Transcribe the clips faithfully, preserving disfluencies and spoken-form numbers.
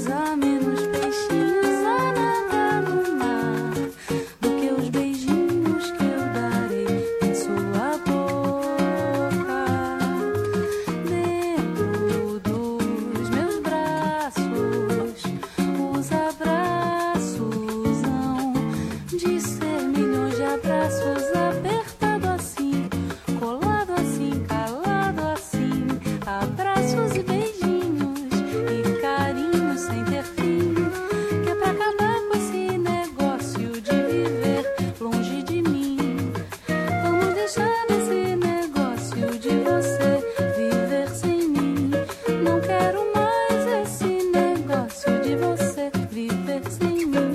há menos peixinhos a nadar no mar do que os beijinhos que eu darei em sua boca. Dentro dos meus braços, os abraços hão de ser milhões de abraços apertado assim, colado assim, calado assim, abraços e beijinhos e carinhos sem ter fim, que é pra acabar com esse negócio de viver longe de mim. Vamos deixar esse negócio de você viver sem mim. Não quero mais esse negócio de você viver sem mim.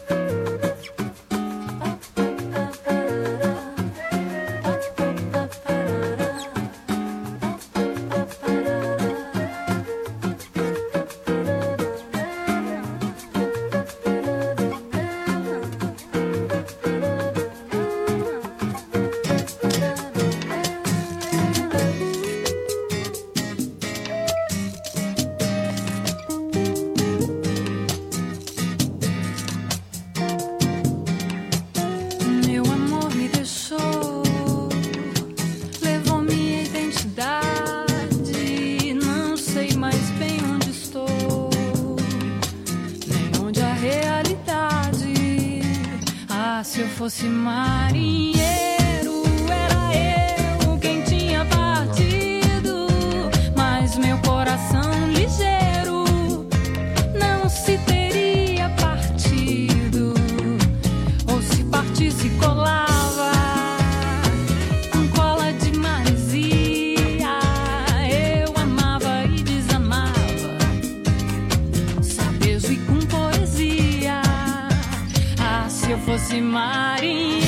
Meu amor me deixou, levou minha identidade. Não sei mais bem onde estou, nem onde a realidade. Ah, se eu fosse marinheiro, era eu quem tinha partido, mas meu coração ligeiro não se teria partido. Ou se partisse, colava com cola de maresia. Eu amava e desamava, sabejo e com poesia. Ah, se eu fosse marinheiro,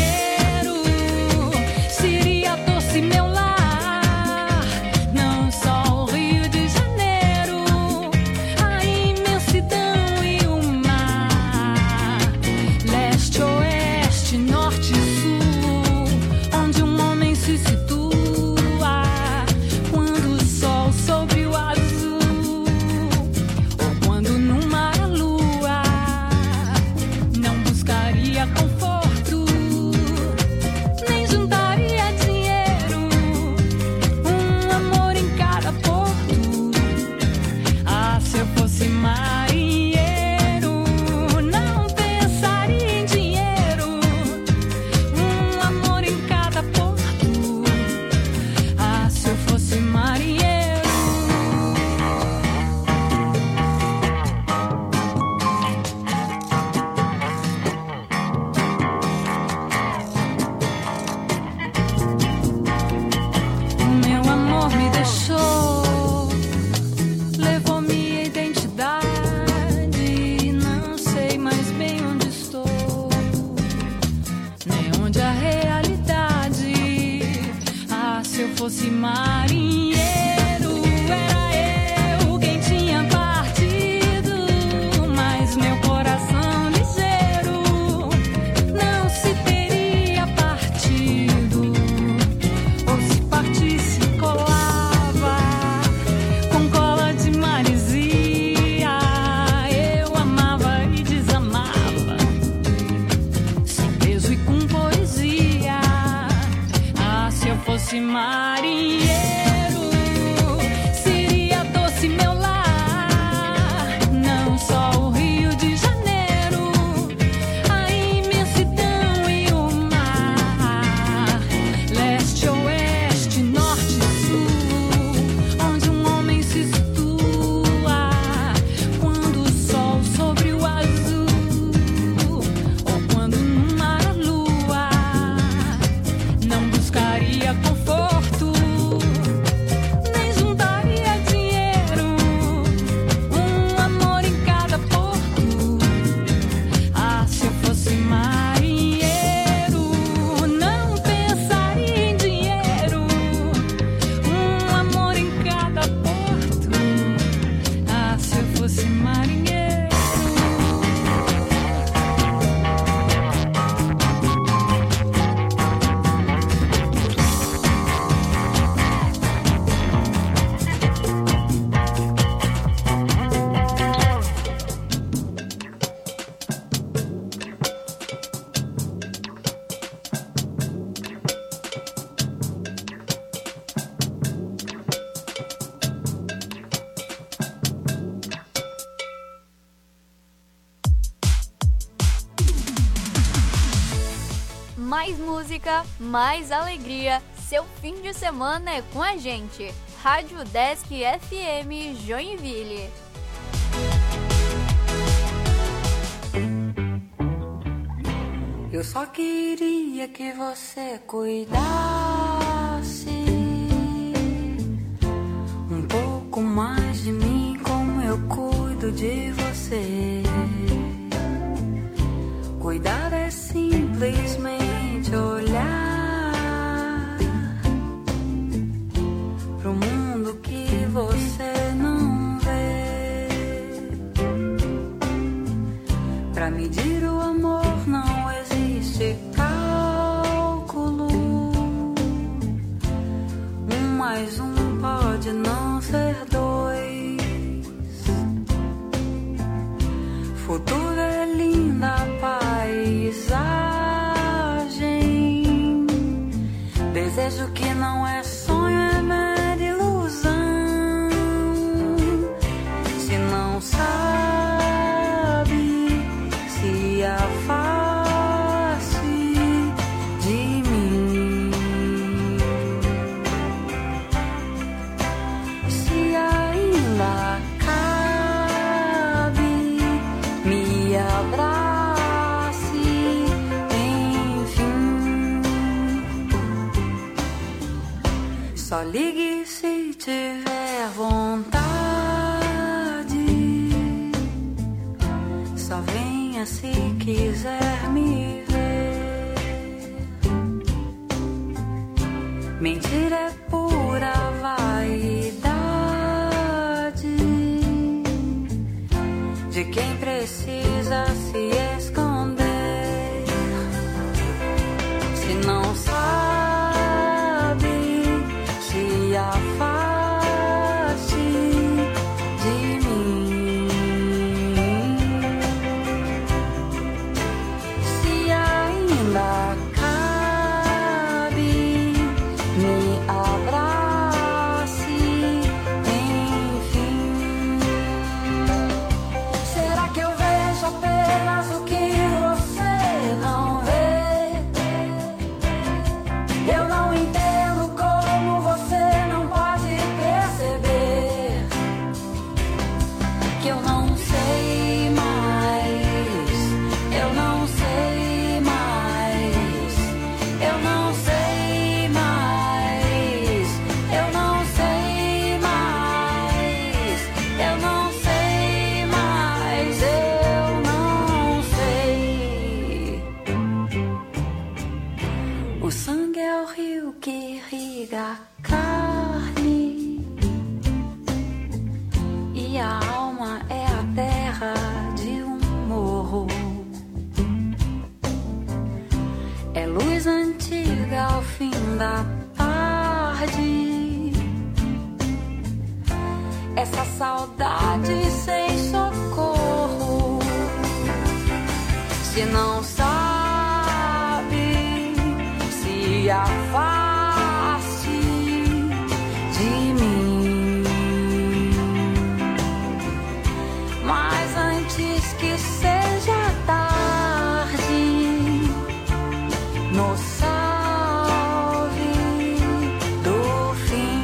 seria doce meu lar, não só o Rio de Janeiro, a imensidão e o mar, leste, oeste, norte e sul, onde um homem se situa quando o sol sobre o azul, ou quando no mar a lua. Não buscaria conforto, nem juntaria dinheiro, um amor em cada porto. Ah, se eu fosse marinheiro, não pensaria em dinheiro, um amor em cada porto. Ah, se eu fosse marinheiro. Meu amor me deixou, levou minha identidade. Não sei mais bem onde estou, nem onde a realidade. Ah, se eu fosse marinheiro, era eu quem tinha partido, mas meu coração ligeiro não se teria partido. Ou se partisse, colava com cola de maresia. Eu amava e desamava, sabejo e com poesia. Ah, se eu fosse marinheiro, seria doce meu lar, não só o Rio de Janeiro, a imensidão e o mar, leste, oeste, norte e sul, onde um homem se situa quando o sol sobre o azul, ou quando no mar a lua. Não buscaria conforto, nem juntaria dinheiro, um amor em cada porto. Ah, se eu fosse marinheiro, não pensaria em dinheiro, um amor em cada porto. Ah, se eu fosse marinheiro. mais música, mais alegria. Seu fim de semana é com a gente. Rádio Desk F M Joinville. Eu só queria que você cuidasse um pouco mais de mim, como eu cuido de você. Cuidar é simplesmente olhar pro mundo que você não vê. Pra medir o amor não existe cálculo. Um mais um pode não ser dois. Futuro é linda paisagem. Desejo que não é sonho, é mera ilusão. Se não sabe, se afaste de mim. Se ainda cabe, me abrace, enfim. Só ligue se tiver vontade. Só venha se quiser me ver. Mentira é pura vaidade de quem precisa se esconder. Se não sabe, se afaste de mim. Se ainda cabe, me abrace, enfim. Será que eu vejo apenas o que você não vê? Eu não entendo como você não pode perceber que eu não sei mais, eu não sei mais, eu não sei mais, eu não sei mais, eu não sei mais, eu não sei. O sangue é o rio que irriga a carne e a alma é a terra de um morro. É luz antiga ao fim da tarde. Essa saudade sem socorro. Se não sabe, se afaste de mim. Mas antes que seja tarde, nos salve do fim.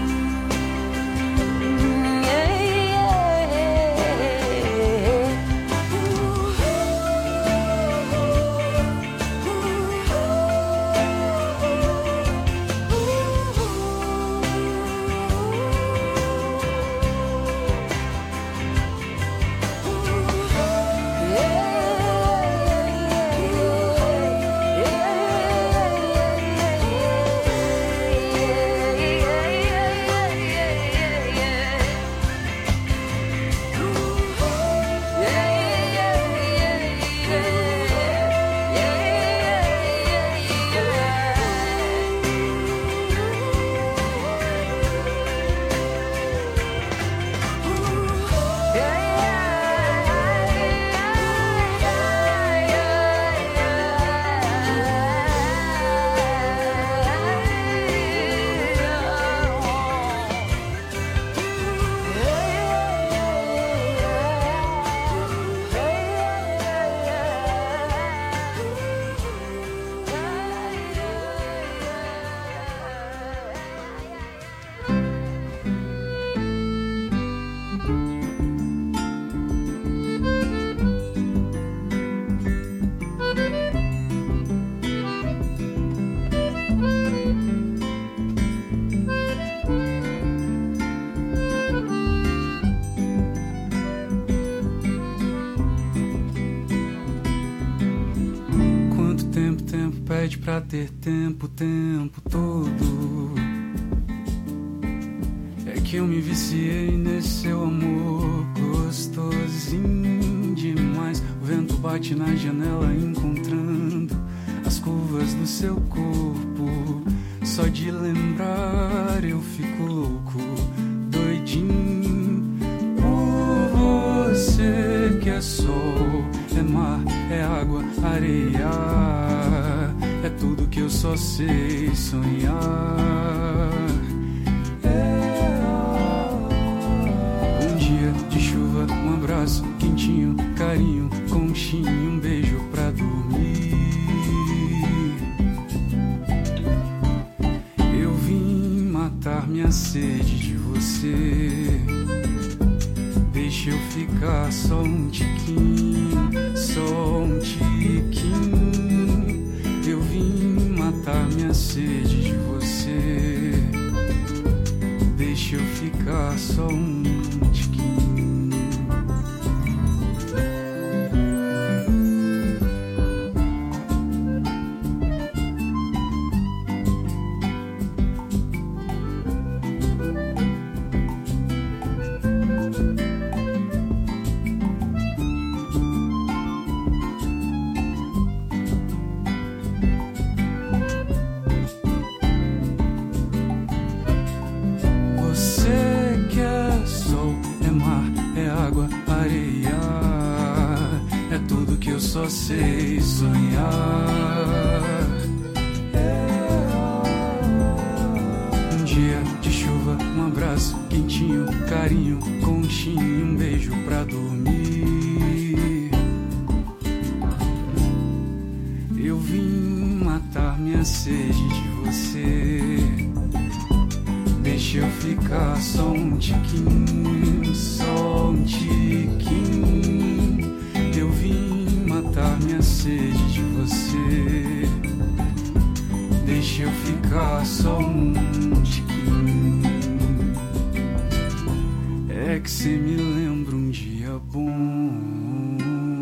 Yeah, yeah. Yeah. pede pra ter tempo o tempo todo. É que eu me viciei nesse seu amor gostosinho demais. O vento bate na janela encontrando as curvas do seu corpo. Só de lembrar eu fico louco, doidinho por você. Que é sol, é mar, é água, areia, é tudo que eu só sei sonhar. É um dia de chuva, um abraço quentinho, carinho, conchinho, um beijo pra dormir. Eu vim matar minha sede de você. Deixa eu ficar só um tiquinho, só um tiquinho. Eu vim matar minha sede de você. Deixa eu ficar só um tiquinho. Só sei sonhar. Um dia de chuva, um abraço quentinho, carinho, conchinho, um beijo pra dormir. Eu vim matar minha sede de você. Deixa eu ficar só um tiquinho, só um tiquinho. Eu vim matar minha sede de você. Deixa eu ficar só um tiquinho. É que cê me lembra um dia bom.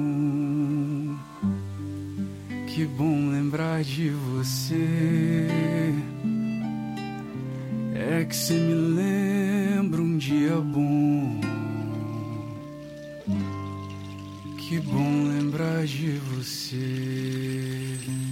Que bom lembrar de você. É que cê me lembra um dia bom. Que bom lembrar de você.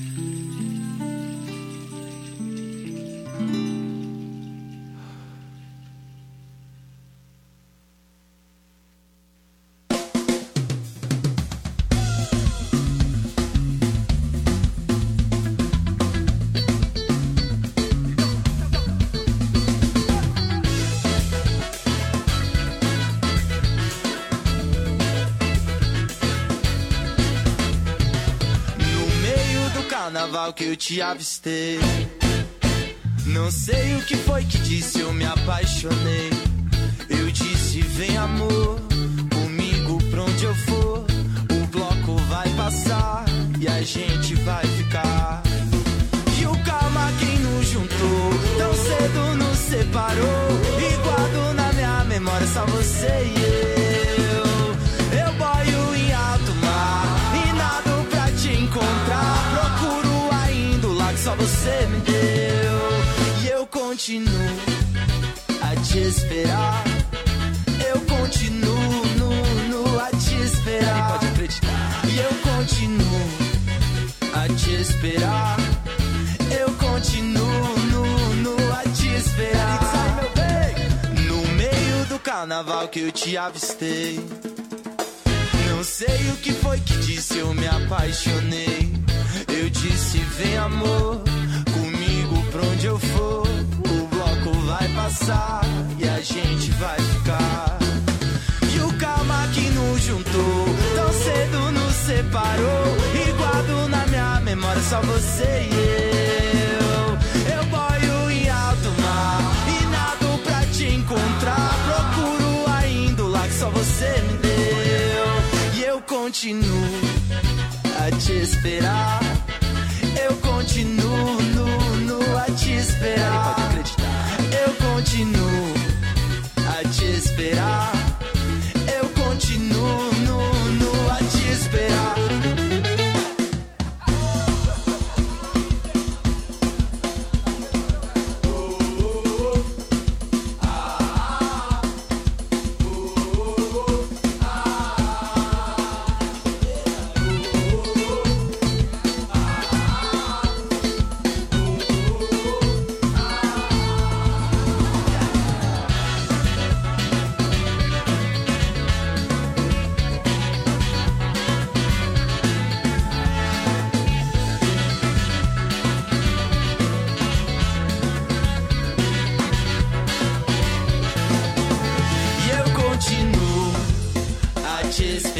Que eu te avistei. Não sei o que foi que disse, eu me apaixonei. Eu disse, vem amor, comigo pra onde eu for. O bloco vai passar e a gente vai ficar. E o calma quem nos juntou, tão cedo nos separou. E guardo na minha memória só você e eu. Eu boio em alto mar e nado pra te encontrar. Procuro só você me deu. E eu continuo a te esperar. Eu continuo no, no, a te esperar. Pode acreditar. E eu continuo a te esperar. Eu continuo no, no, a te esperar. No meio do carnaval que eu te avistei. Não sei o que foi que disse, eu me apaixonei. Eu disse, vem amor, comigo pra onde eu for. O bloco vai passar e a gente vai ficar. E o calma que nos juntou, tão cedo nos separou. E guardo na minha memória só você e eu. Eu boio em alto mar e nado pra te encontrar. Procuro ainda o lar que só você me deu. E eu continuo a te esperar. Eu continuo no, no, a te esperar. Pode acreditar. Eu continuo a te esperar. Eu continuo no, no, a te esperar.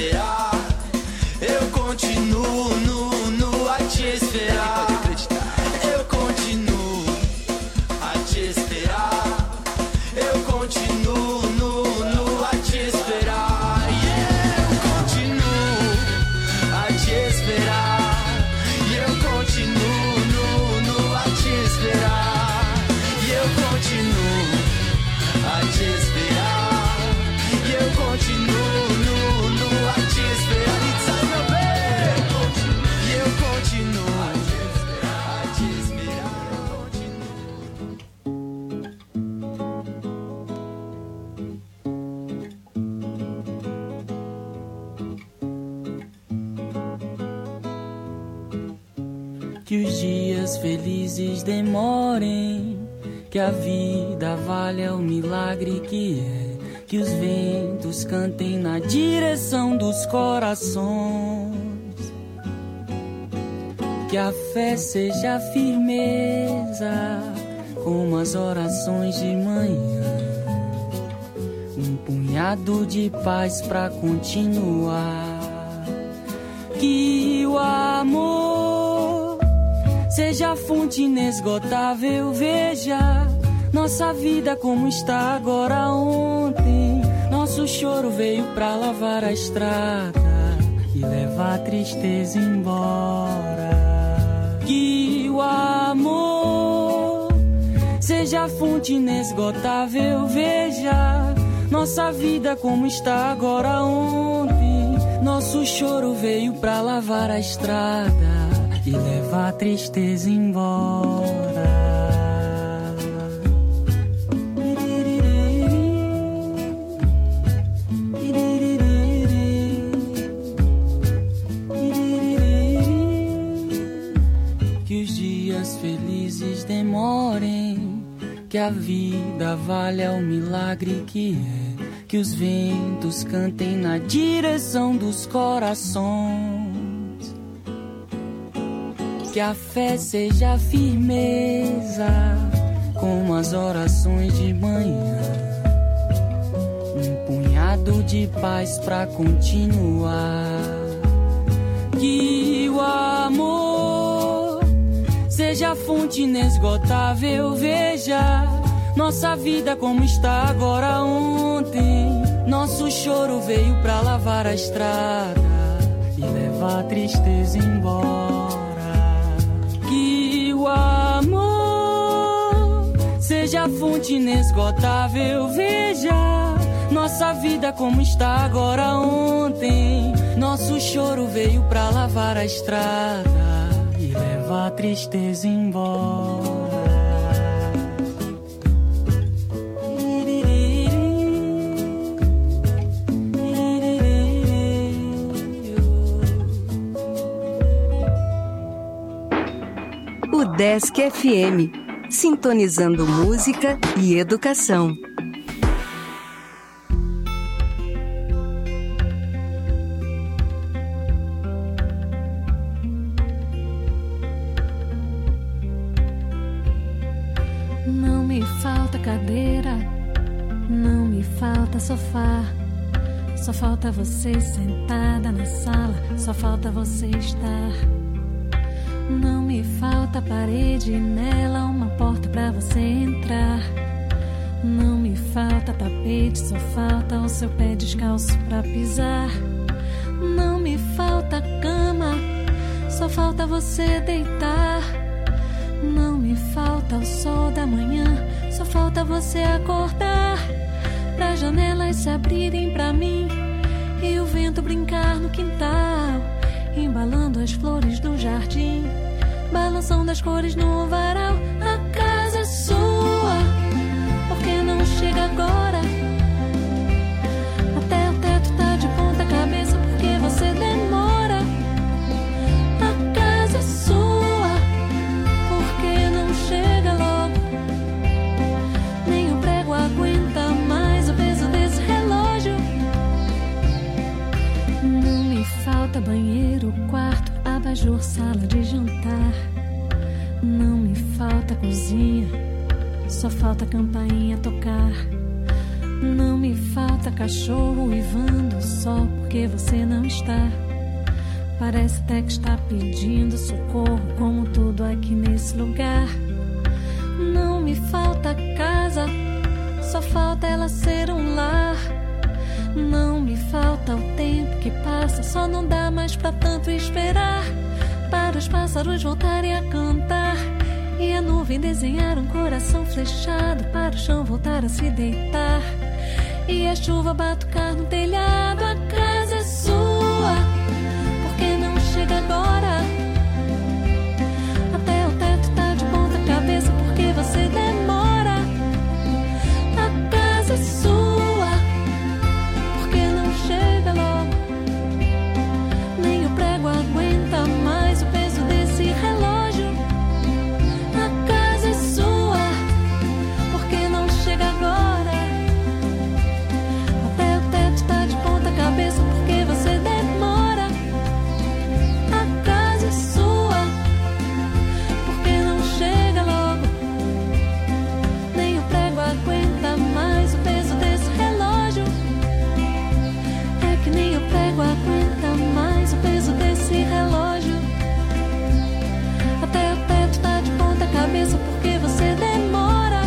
esperar. Eu continuo no, no a te esperar. Eu continuo a te esperar. Eu continuo no, no a te esperar. Yeah, eu continuo a te esperar. E eu continuo no, no a te esperar. E eu continuo a te esperar. E eu continuo no, no a te esperar. E sai meu bem. E eu continuo a te esperar, a te esperar. Eu continuo. Que os dias felizes demorem, que a vida valha o milagre que é, que os ventos cantem na direção dos corações, que a fé seja firmeza, como as orações de manhã, um punhado de paz pra continuar, que o amor seja a fonte inesgotável, veja nossa vida como está agora. Ontem nosso choro veio pra lavar a estrada e levar a tristeza embora. Que o amor seja a fonte inesgotável, veja nossa vida como está agora. Ontem nosso choro veio pra lavar a estrada e levar a tristeza embora. Que os dias felizes demorem, que a vida valha o milagre que é, que os ventos cantem na direção dos corações, que a fé seja firmeza, como as orações de manhã, um punhado de paz pra continuar. Que o amor seja a fonte inesgotável, veja nossa vida como está agora. Ontem nosso choro veio pra lavar a estrada e levar a tristeza embora. Que o amor seja a fonte inesgotável, veja nossa vida como está agora. Ontem nosso choro veio pra lavar a estrada e levar a tristeza embora. Desk F M, sintonizando música e educação. Não me falta cadeira, não me falta sofá, só falta você sentada na sala, só falta você estar. Não me falta parede, nela uma porta pra você entrar. Não me falta tapete, só falta o seu pé descalço pra pisar. Não me falta cama, só falta você deitar. Não me falta o sol da manhã, só falta você acordar. Pra janelas se abrirem pra mim e o vento brincar no quintal, embalando as flores do jardim, balançando as cores no varal. A casa é sua, por que não chega agora? Até o teto tá de ponta cabeça, porque você demora. A casa é sua, por que não chega logo? Nem o prego aguenta mais o peso desse relógio. Não me falta banheiro, quarto, abajur, sala de jantar. Não me falta cozinha, só falta a campainha tocar. Não me falta cachorro uivando só porque você não está. Parece até que está pedindo socorro, como tudo aqui nesse lugar. Não me falta casa, só falta ela ser um lar. Não me falta o tempo que passa, só não dá mais pra tanto esperar. Para os pássaros voltarem a cantar e a nuvem desenhar um coração flechado, para o chão voltar a se deitar e a chuva batucar no telhado. A casa é sua, por que não chega agora? Até o teto tá de ponta cabeça, porque você demora. A casa é sua, por que não chega logo? Nem o prego aguenta mais o peso desse relógio. A casa é sua, por que não chega agora? Até o teto tá de ponta cabeça, porque você demora. A casa é sua, por que não chega logo? Nem o prego aguenta mais o peso desse relógio. É que nem o prego aguenta mais o peso desse relógio. Até o teto tá de ponta cabeça, porque você demora.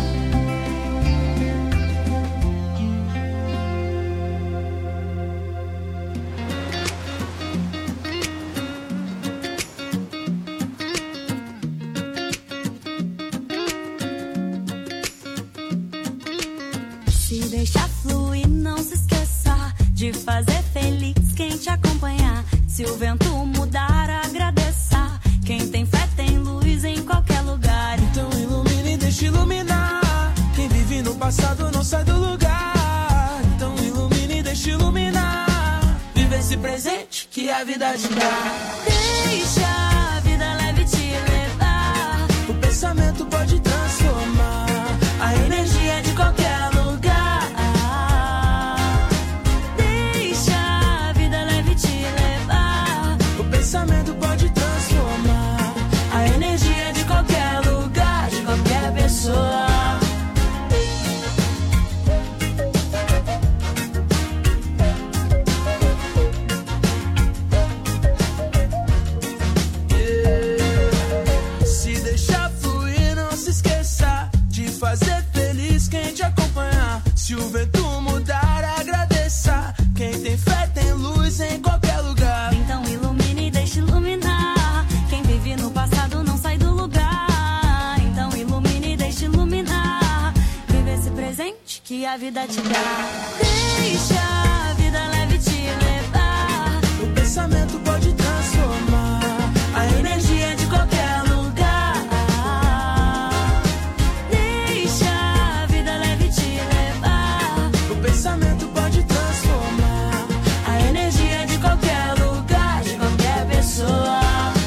Se deixar fluir, não se esqueça de fazer feliz quem te acompanhar. Se o vento mudar, agradeça. Quem tem fé tem luz em qualquer lugar. Então ilumine e deixe iluminar. Quem vive no passado não sai do lugar. Então ilumine e deixe iluminar. Vive esse presente que a vida te dá. Deixa a vida leve te levar. O pensamento pode transformar a energia de qualquer lugar. Deixa a vida leve te levar. O pensamento pode transformar a energia de qualquer lugar, de qualquer pessoa. Se deixar fluir, não se esqueça de fazer feliz quem te acompanhar. Se o vento mudar, agradeça. Quem tem fé tem luz em qualquer lugar. Então ilumine e deixe iluminar. Quem vive no passado não sai do lugar. Então ilumine e deixe iluminar. Vive esse presente que a vida te dá. Deixa a vida leve te levar. O pensamento pode transformar a energia de qualquer lugar. Deixa a vida leve te levar. O pensamento pode transformar a energia de qualquer lugar, de qualquer pessoa.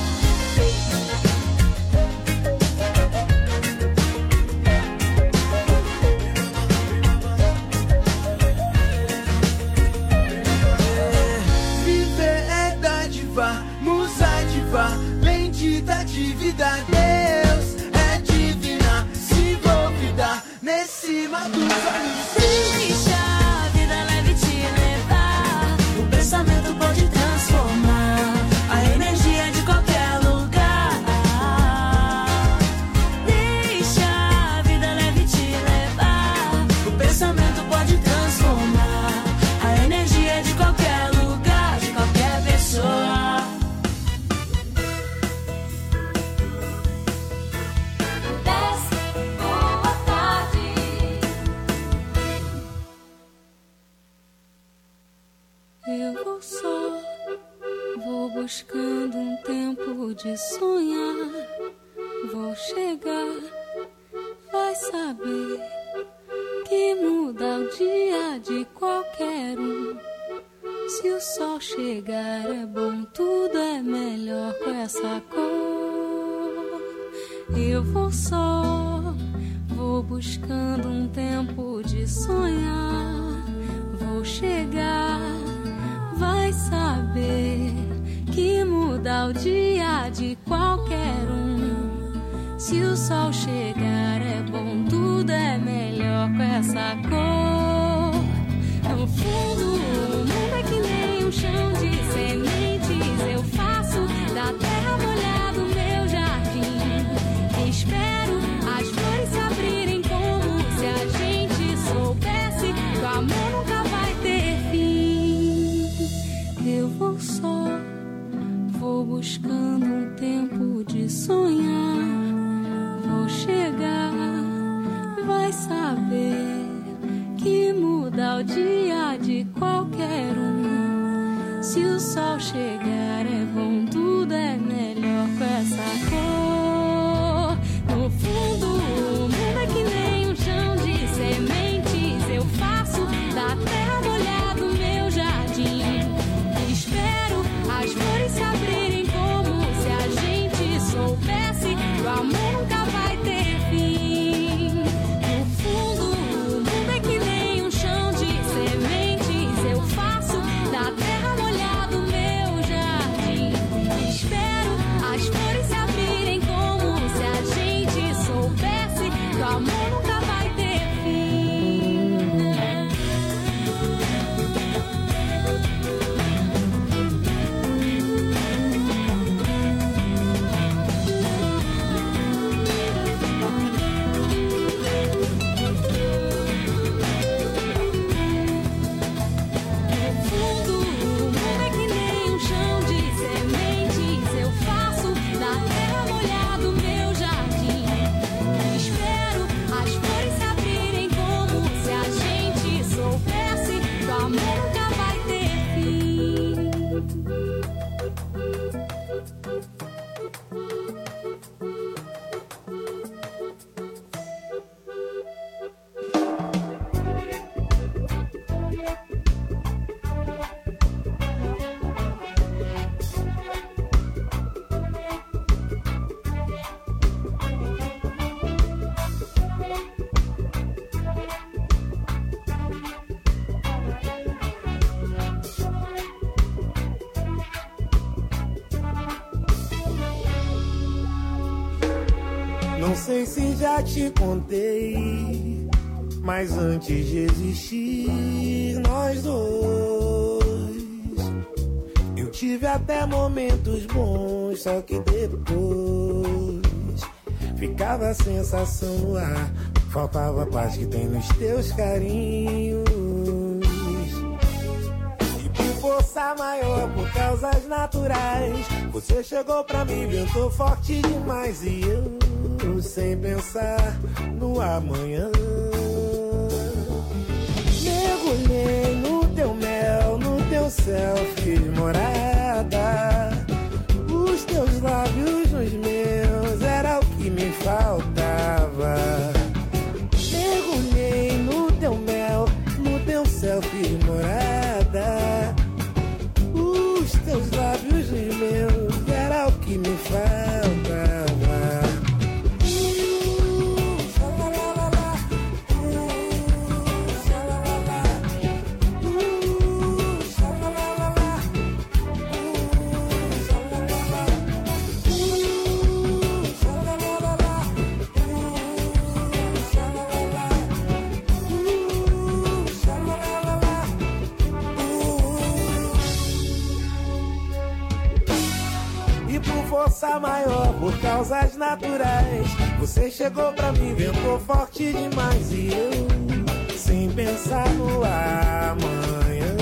Viver é dádiva, musa diva, bendita de vida. Deus é divina, se envolvida nesse mar dos olhos. Deixa a vida leve te levar. O pensamento pode transformar a energia de qualquer lugar. Deixa a vida leve te levar. O pensamento pode transformar a energia de qualquer lugar, de qualquer pessoa. Boa tarde. Eu vou só, vou buscando um tempo de sonhar. Vou chegar, vai saber que muda o dia de qualquer um. Se o sol chegar é bom, tudo é melhor com essa cor. Eu vou só, vou buscando um tempo de sonhar. Vou chegar, vai saber que muda o dia de qualquer um. Se o sol chegar é bom, tudo é melhor com essa cor. vou buscando um tempo de sonhar. Vou chegar, vai saber que muda o dia de qualquer um. Se o sol chegar é bom, tudo é melhor com essa cor. No fundo, o mundo é que nem um chão de sementes. Eu faço da terra molhada o meu jardim. Espero as flores se abrirem como se a gente soubesse que o amor nunca vai ter fim. No fundo, o mundo é que nem um chão de sementes. Eu faço da terra molhada o meu jardim. Espero as flores se abrirem como se a gente soubesse que o amor nunca vai ter fim. No fundo, o mundo é que nem um chão de sementes. Eu faço da terra molhada o meu jardim. Espero as flores se abrirem como se a gente soubesse que o amor nunca vai ter fim. Não sei se já te contei, mas antes de existir nós dois, eu tive até momentos bons, só que depois ficava a sensação no ar, faltava a paz que tem nos teus carinhos. E por força maior, por causas naturais, você chegou pra mim, ventou forte demais e eu sem pensar no amanhã. Mergulhei no teu mel, no teu céu, fiz morada. Os teus lábios nos meus, era o que me faltava. Mergulhei no teu mel, no teu céu, fiz morada. Os teus lábios nos meus, era o que me faltava. Força maior, por causas naturais, você chegou pra mim, ventou forte demais e eu, sem pensar no amanhã,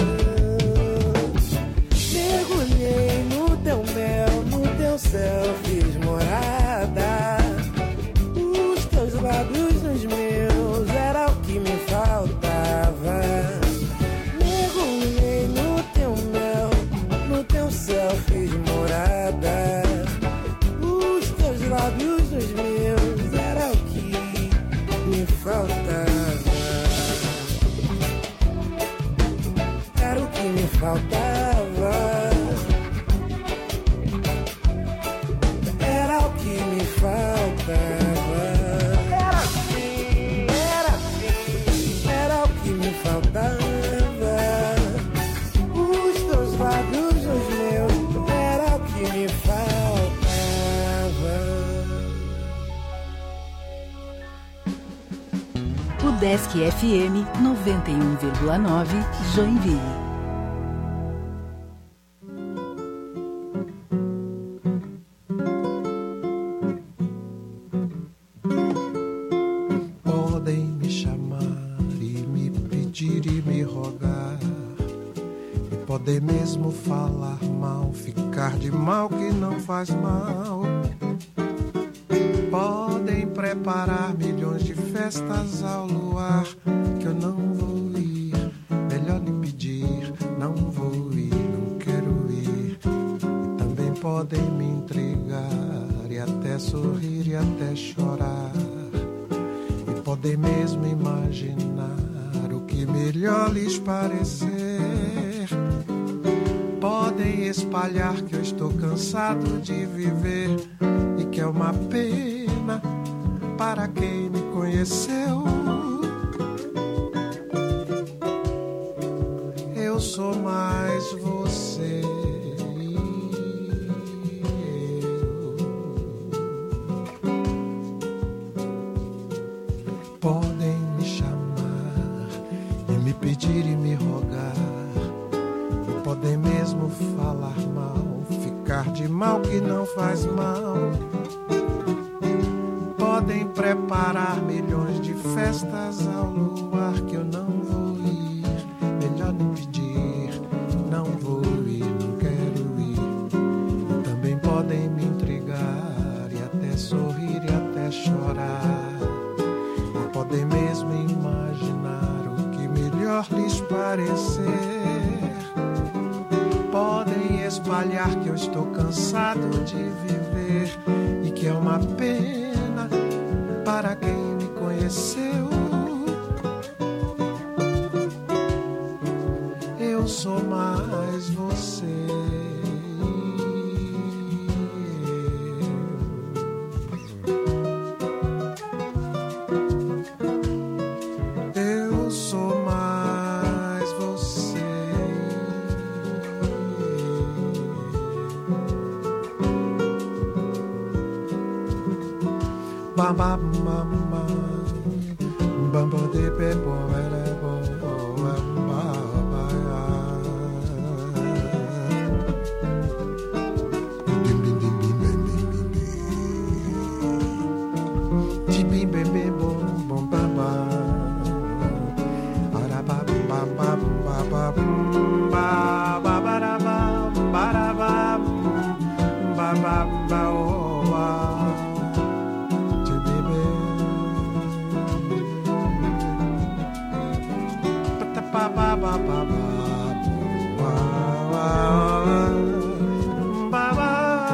mergulhei no teu mel, no teu céu, fiz morada. Os teus lábios nos meus, era o que me faltava. Mergulhei no teu mel, no teu céu, fiz morada. Lábios dos meus, era o que me faltava. Era o que me faltava. Era o que me faltava. Era assim, era assim. Era o que me faltava. Os teus lábios nos meus, era o que me faltava. Udesc F M noventa e um vírgula nove, Joinville. Podem me chamar e me pedir e me rogar, Podem mesmo falar mal, ficar de mal que não faz mal. Podem preparar milhões de festas ao luar, que eu não vou ir, melhor nem pedir. Não vou ir, não quero ir. Também podem me intrigar e até sorrir e até chorar. E podem mesmo imaginar o que melhor lhes parecer. Podem espalhar que eu estou cansado de viver e que é uma pena para quem me conheceu. Eu sou mais você e eu. Podem me chamar e me pedir e me rogar. Podem mesmo falar mal, ficar de mal que não faz mal. Podem preparar milhões de festas ao luar, que eu não vou ir, melhor nem pedir. Não vou ir, não quero ir. Também podem me intrigar e até sorrir e até chorar. Podem mesmo imaginar o que melhor lhes parecer. Podem espalhar que eu estou cansado de viver e que é uma pena para quem me conheceu. Eu sou mais você. Eu sou mais você. Ba ba ma ma, bambo de bebo erebo ba ba ya. Bim bim bim bim bim bim bim. Ti bim bim bim bom bom ba ba. Ara ba ba ba ba ba ba ba ba ra ba ba ra ba ba ba ba oh ba. Ba ba ba ba ba ba ba.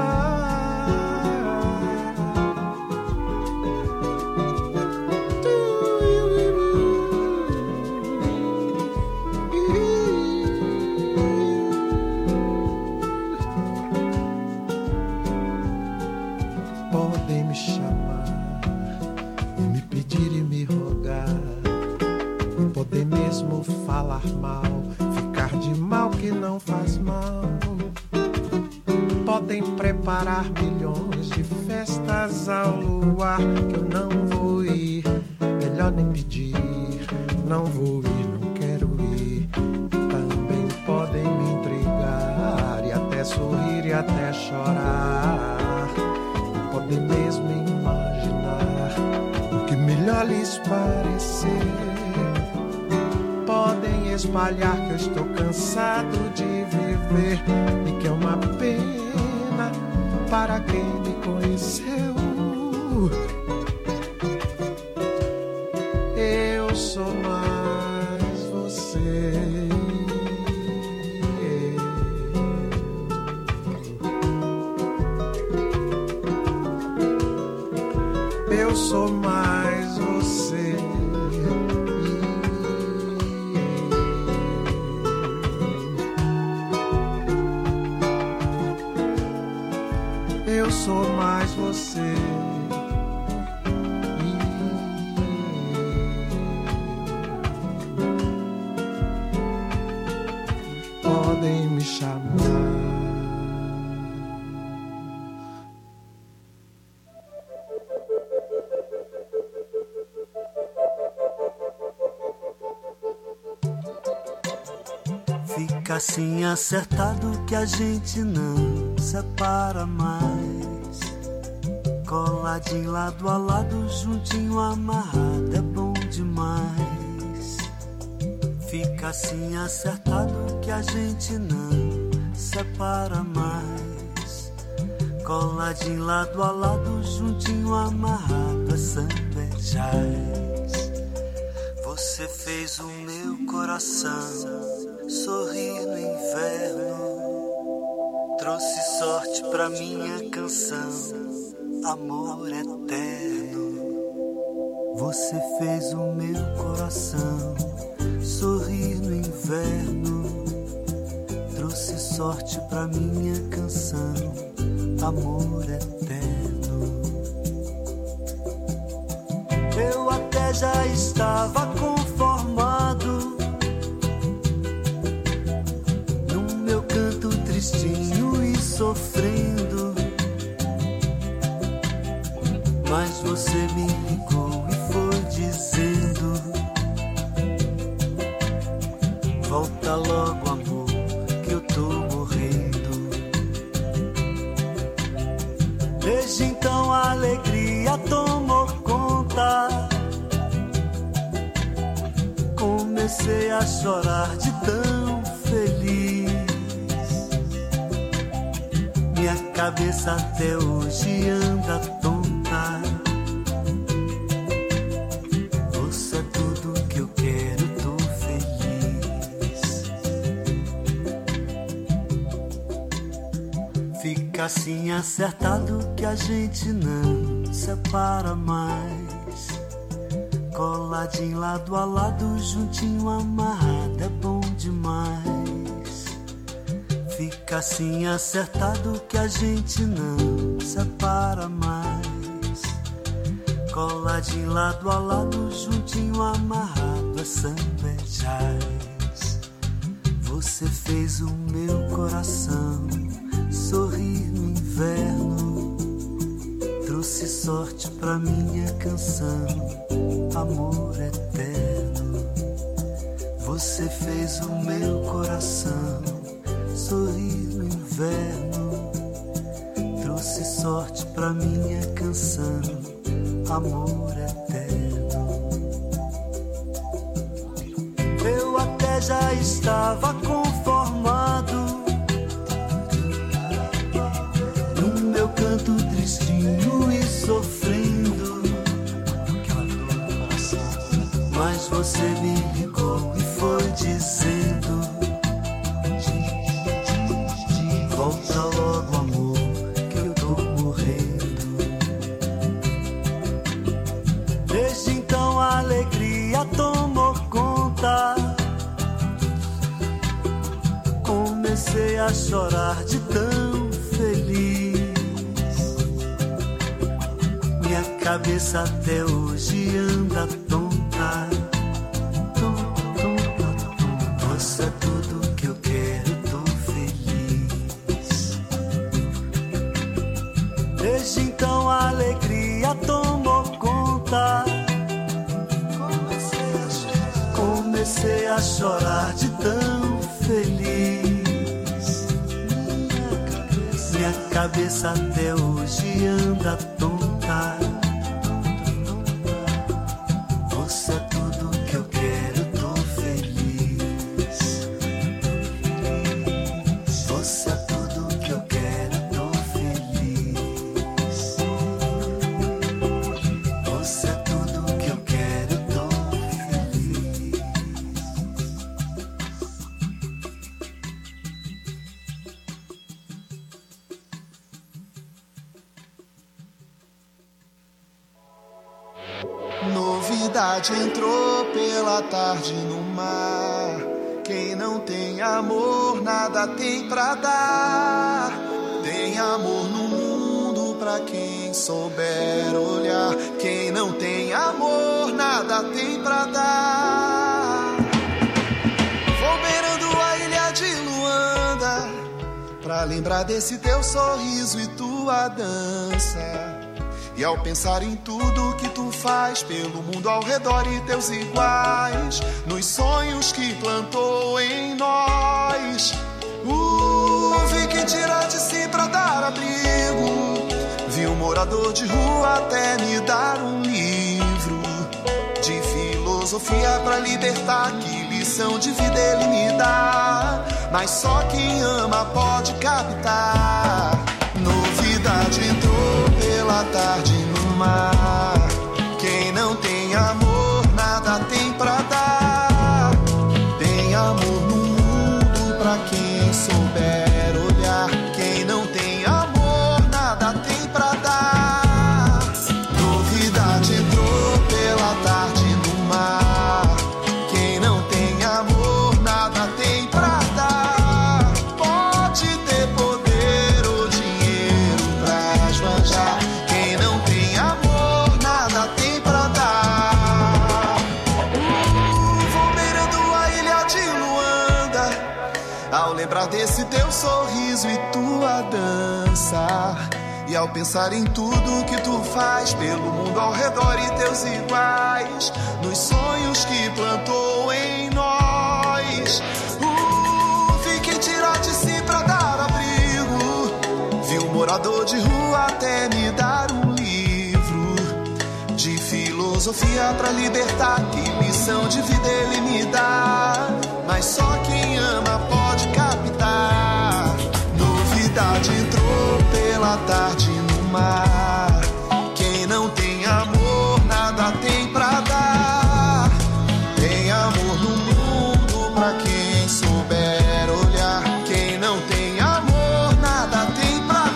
Podem me chamar e me pedir e me rogar. Podem mesmo falar mal, ficar de mal que não faz mal. Podem preparar milhões de festas ao luar, que eu não vou ir, melhor nem pedir. Não vou ir, não quero ir. Também podem me intrigar e até sorrir e até chorar. Podem mesmo imaginar o que melhor lhes parecer. Podem espalhar que eu estou cansado de viver e que é uma pena para quem me conheceu. Eu sou mais você. Eu sou mais você. Eu sou mais você. Podem me chamar. Fica assim acertado que a gente não separa mais. Coladinho lado a lado, juntinho amarrado, é bom demais. Fica assim acertado que a gente não separa mais. Coladinho lado a lado, juntinho amarrado a sambejais. Você fez o meu coração sorrir no inverno. Trouxe sorte pra minha canção, amor eterno. Você fez o meu coração sorrir no inverno. Trouxe sorte pra minha canção, amor eterno. Eu até já estava conformado no meu canto tristinho e sofrendo, mas você me ligou e foi dizendo: volta logo, amor, que eu tô morrendo. Desde então a alegria tomou conta. Comecei a chorar de tão feliz. Minha cabeça até hoje anda tonta. Você é tudo que eu quero, tô feliz. Fica assim acertado que a gente não separa mais. Coladinho lado a lado, juntinho amarrado, é bom demais. Fica assim acertado que a gente não separa mais. Coladinho lado a lado, juntinho amarrado, é sambejais. Você fez o meu coração sorrir no inverno. Trouxe sorte pra minha canção, amor eterno. Você fez o meu coração sorrir no inverno. Trouxe sorte pra minha canção, amor eterno. Eu até já estava conformado no meu canto tristinho e sofrendo, mas você me ligou e foi dizendo: volta logo, amor, que eu tô morrendo. Desde então a alegria tomou conta. Comecei a chorar de tão feliz. Minha cabeça até hoje anda tonta. Você é tudo que eu quero, tô feliz. Desde então a alegria tomou conta. Comecei a chorar de tão feliz. Minha cabeça até hoje anda tonta. Você é tudo que eu quero, tô feliz. Você é tudo que eu quero, tô feliz. Você é tudo que eu quero, tô feliz. Novidade entrou pela tarde no mar. Quem não tem amor, nada tem pra dar. Tem amor no mundo pra quem souber olhar. Quem não tem amor, nada tem pra dar. Vou beirando a ilha de Luanda pra lembrar desse teu sorriso e tua dança. E ao pensar em tudo que tu faz pelo mundo ao redor e teus iguais, nos sonhos que plantou em nós, uh, vi que tira de si pra dar abrigo. Vi um morador de rua até me dar um livro de filosofia pra libertar. Que lição lição de vida ele me dá, mas só quem ama pode captar. Novidade entrou pela tarde no mar. Quem não tem amor, nada tem pra dar. Tem amor no mundo pra quem souber olhar. Quem não tem amor, nada tem pra dar. Novidade entrou pela tarde no mar. Quem não tem amor, nada tem pra dar. Pode ter poder ou dinheiro pra esbanjar. Quem não tem amor, nada tem pra dar. Uh, vou beirando a ilha de Luanda, ao lembrar desse teu sorriso e tua dança, e ao pensar em tudo que tu faz pelo mundo ao redor e teus iguais, nos sonhos que plantou em nós. Uh, vi quem tirar de si pra dar abrigo, vi um morador de rua até me dar um livro de filosofia pra libertar. Que lição de vida ele me dá, mas só quem ama pode captar. Novidade entrou pela tarde no mar. Quem não tem amor, nada tem pra dar. Tem amor no mundo pra quem souber olhar. Quem não tem amor, nada tem pra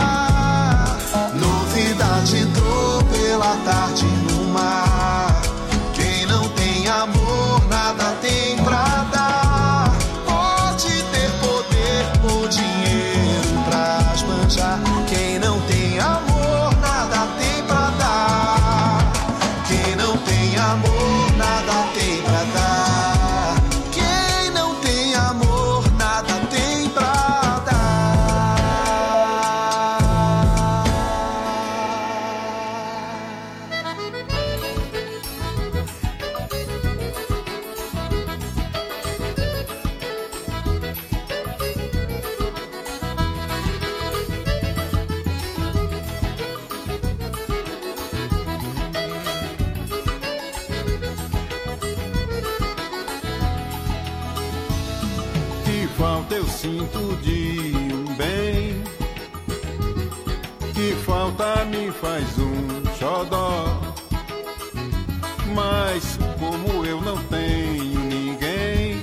dar. Novidade entrou pela tarde no mar. Quem não tem amor, nada tem pra dar. Pode ter poder ou dinheiro pra esbanjar. Quem não tem amor, nada tem pra dar. Quem não tem amor, nada tem pra dar. Quem não tem amor, nada tem pra dar. Que falta eu sinto de um bem, que falta me faz um xodó. Mas como eu não tenho ninguém,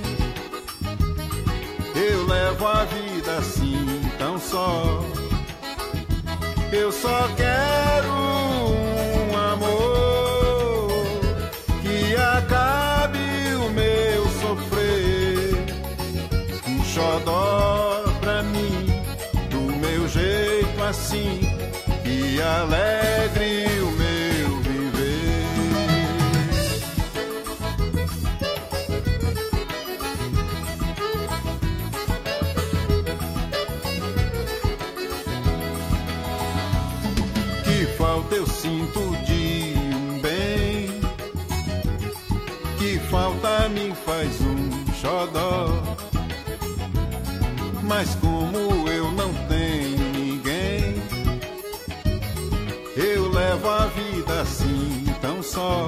eu levo a vida assim tão só. Eu só quero um amor que acabe o meu sofrer. Um xodó pra mim, do meu jeito assim, que alegre o meu viver. Que falta eu sinto de um bem, que falta me faz um xodó. Mas como eu não tenho ninguém, eu levo a vida assim tão só.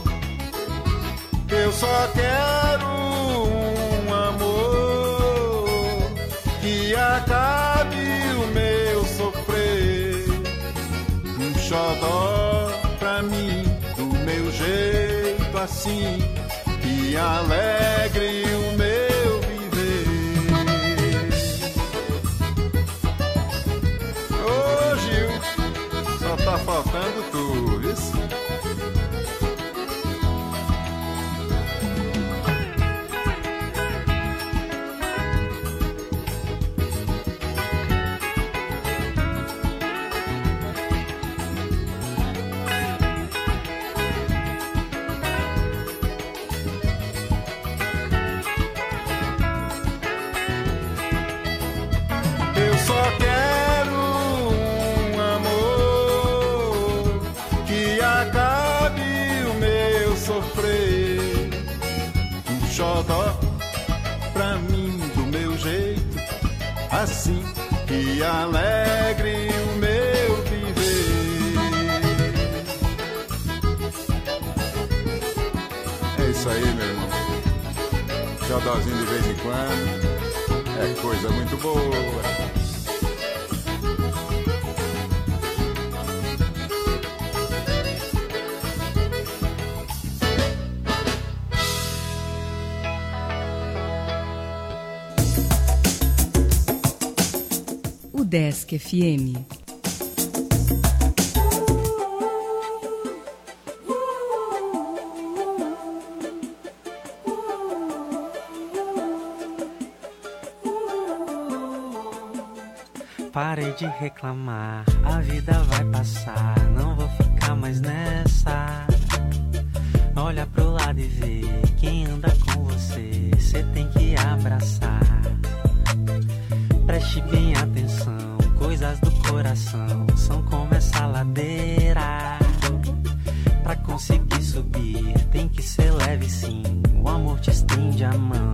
Eu só quero um amor que acabe o meu sofrer. Um xodó pra mim, do meu jeito assim, que alegre o meu viver. Ô Gil, só tá faltando tu, isso? Assim que alegre o meu viver. É isso aí, meu irmão. xodózinho de vez em quando é coisa muito boa. Desk F M. Parei de reclamar, a vida vai passar, não vou ficar mais nessa. Olha pro lado e vê quem anda com você, cê tem que abraçar. Preste bem atenção, coisas do coração são como essa ladeira. Pra conseguir subir, tem que ser leve sim, o amor te estende a mão.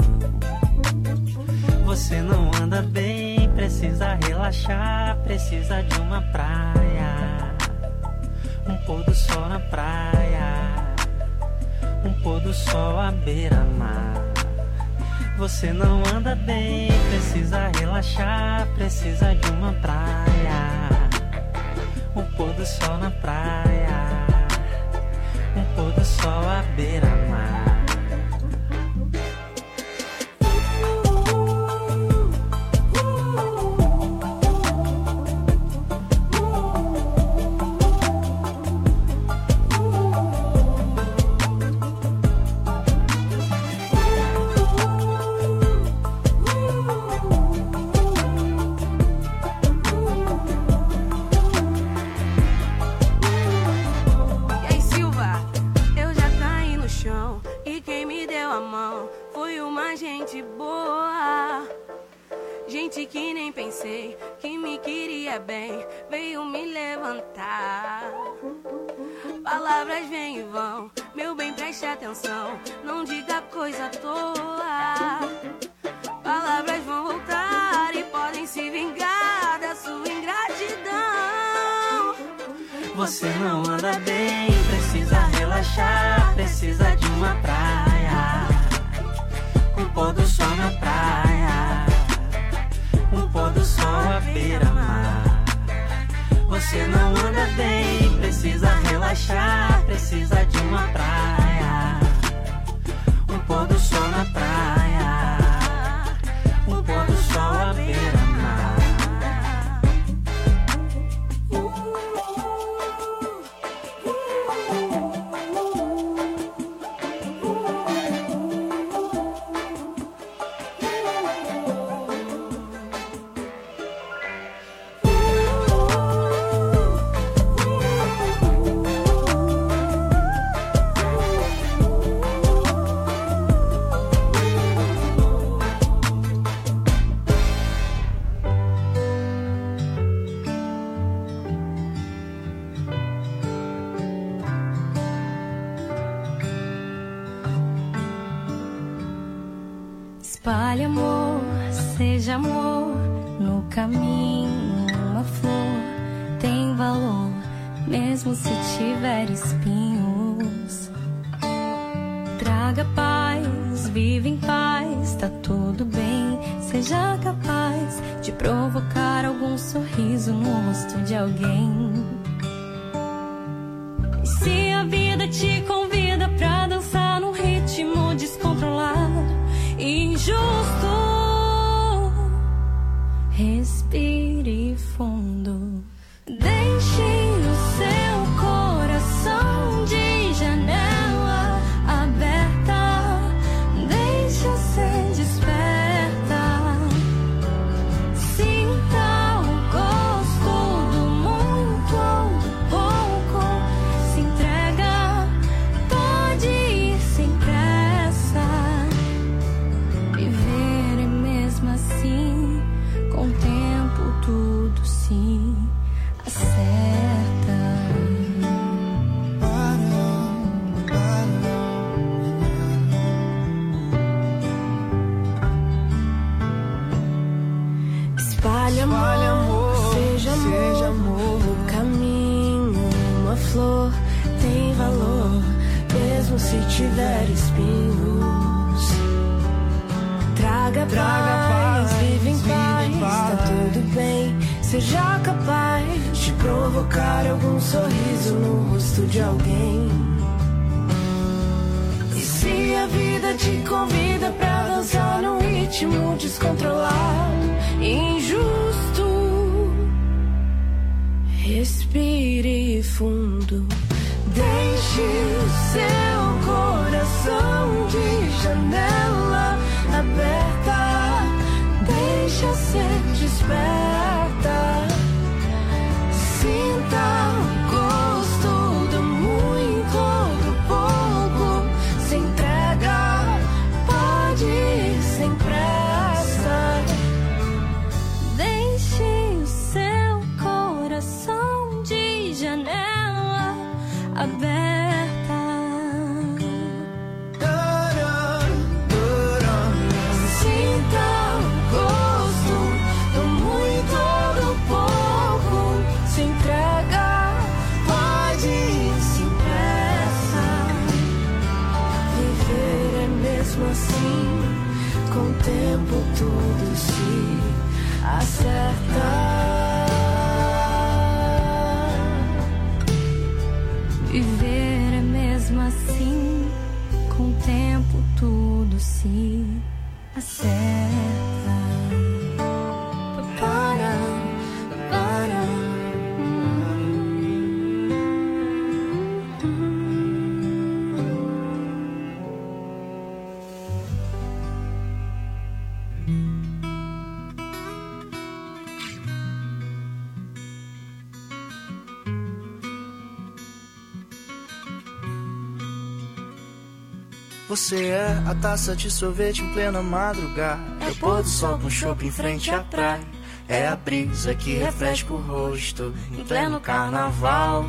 Você não anda bem, precisa relaxar, precisa de uma praia. Um pôr do sol na praia, um pôr do sol à beira-mar. Você não anda bem, precisa relaxar, precisa de uma praia. Um pôr do sol na praia, um pôr do sol à beira-mar. Gente que nem pensei, que me queria bem, veio me levantar. Palavras vêm e vão, meu bem, preste atenção, não diga coisa à toa. Palavras vão voltar e podem se vingar da sua ingratidão. Você não anda bem, precisa relaxar, precisa de uma praia. Um pôr do sol na praia, um pôr do sol à beira-mar. Você não anda bem, precisa relaxar, precisa de uma praia. Um pôr do sol na praia, um pôr do sol à beira-mar. Espalhe amor, seja amor, no caminho uma flor tem valor, mesmo se tiver espinhos. Traga paz, vive em paz, tá tudo bem. Seja capaz de provocar algum sorriso no rosto de alguém. E se a vida te convida pra dançar num ritmo descontrolado, injusto, respire fundo. Deixe o seu coração de janela aberta, deixa ser desperta. Sinta o gosto do muito ou do pouco, se entrega, pode ir sem pressa. Viver é mesmo assim, com o tempo tudo se acerta. Espalhe amor, amor, seja amor, seja amor, no caminho uma flor tem valor, mesmo se tiver espinhos. Traga, Traga paz, paz, vive em paz, vive em paz. Tá tudo bem, seja capaz de provocar algum sorriso no rosto de alguém. E se a vida te convida pra dançar num ritmo descontrolado, injusto, respire fundo. Deixe o seu coração de janela aberta, deixa ser desperta. Sinta o gosto do muito ou do pouco. Se entrega, pode ir sem pressa. Deixe o seu coração de janela aberta. Sinta o gosto do muito ou do pouco. Se entrega, pode ir sem pressa. Viver é mesmo assim, com o tempo tudo se acerta. Viver é mesmo assim, com o tempo tudo se acerta. Para, para. Você é a taça de sorvete em plena madrugada. É o pôr do sol com chopp em frente à praia. É a brisa que refresca o rosto em pleno carnaval.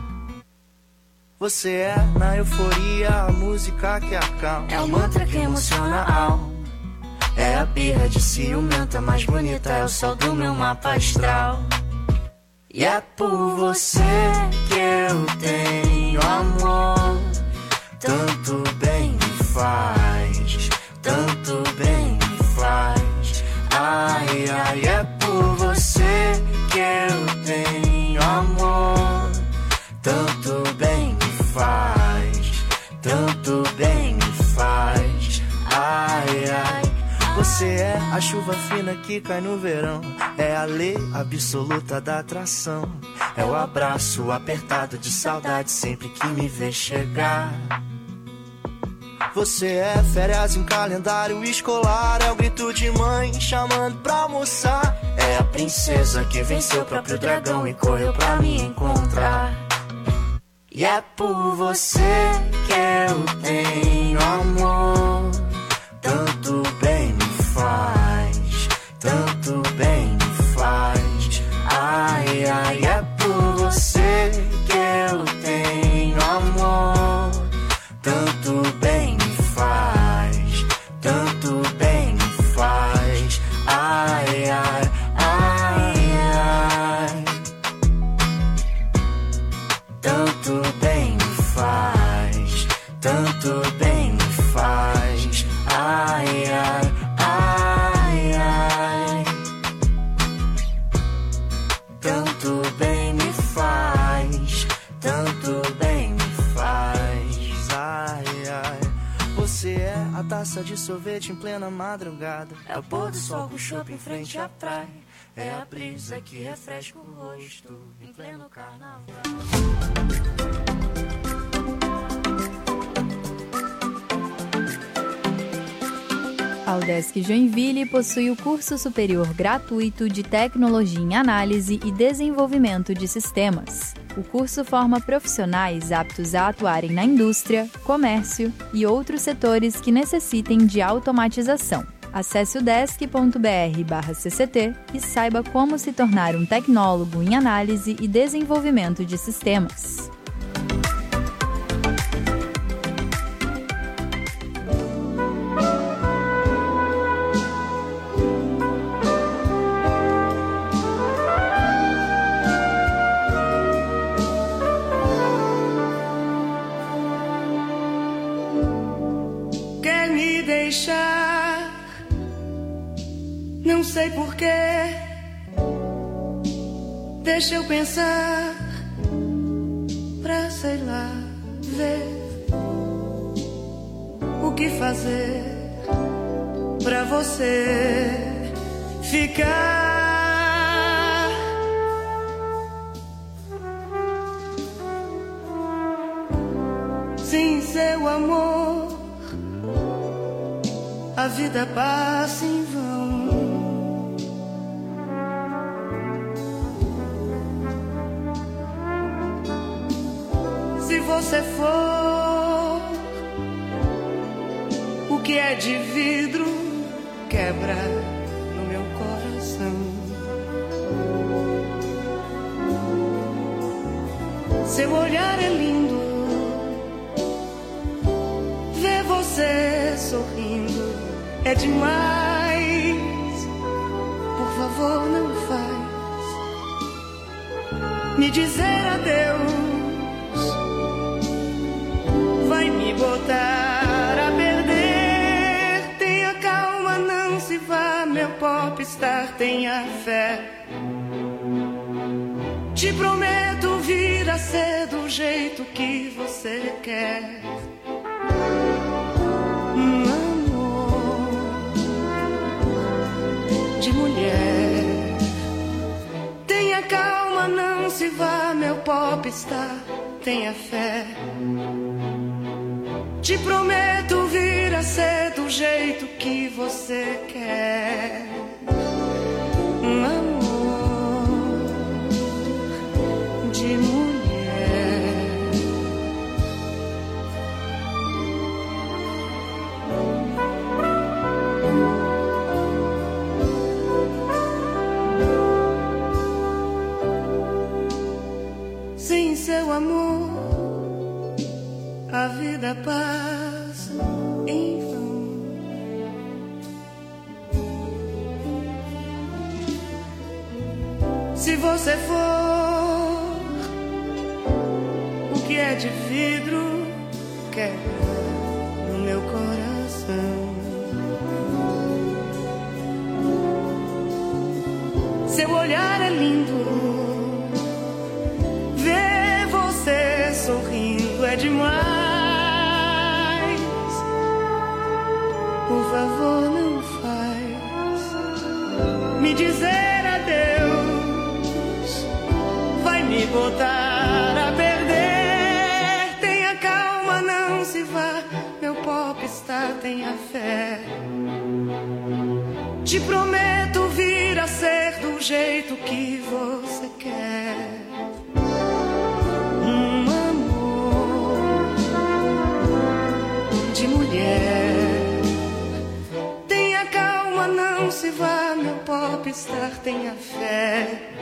Você é na euforia a música que acalma. É o mantra que emociona a alma. É a birra de ciumenta mais bonita, é o sol do meu mapa astral. E é por você que eu tenho amor. Tanto bem me faz, tanto bem me faz. Ai, ai, é por você que eu tenho amor. Tanto bem me faz, tanto bem me faz. Ai, ai, você é a chuva fina que cai no verão. É a lei absoluta da atração. É o abraço apertado de saudade sempre que me vê chegar. Você é férias em calendário escolar. É o grito de mãe chamando pra almoçar. É a princesa que venceu o próprio dragão e correu pra me encontrar. E é por você que eu tenho amor. Tanto bem me faz, tanto bem me faz. Ai, ai, é por você que eu tenho amor. Tanto bem me faz, tanto bem me faz. Ai, ai, ai, ai. Tanto bem me faz, tanto bem me faz. Ai, ai, ai, ai. Tanto bem me faz, tanto bem me faz. Ai, ai. Você é a taça de sorvete em plena madrugada. É o pôr do sol com chopp em frente à praia. É a brisa que refresca o rosto em pleno carnaval. A UDESC Joinville possui o curso superior gratuito de Tecnologia em Análise e Desenvolvimento de Sistemas. O curso forma profissionais aptos a atuarem na indústria, comércio e outros setores que necessitem de automatização. Acesse udesc ponto br barra C C T e saiba como se tornar um tecnólogo em análise e desenvolvimento de sistemas. sei porquê. Deixa eu pensar pra, sei lá, ver o que fazer pra você ficar. Sem seu amor, a vida passa em vão. Se você for o que é de vidro, quebra no meu coração. Seu olhar é lindo, ver você sorrindo é demais. Por favor, não faz me dizer adeus. Vai me botar a perder. Tenha calma, não se vá, meu popstar, tenha fé. Te prometo vir a ser do jeito que você quer. Um amor de mulher. Tenha calma, não se vá, meu popstar, tenha fé. Te prometo vir a ser do jeito que você quer. Um amor de mulher. Sem seu amor, a vida passa em vão. Se você for o que é de vidro, quebra no meu coração. Seu olhar é lindo, ver você sorrindo é demais. Por favor, não faz me dizer adeus. Vai me botar a perder. Tenha calma, não se vá, meu popstar, tenha fé. Te prometo vir a ser do jeito que você quer. Um amor de mulher. Tenha calma, não se vá, meu popstar, tenha fé.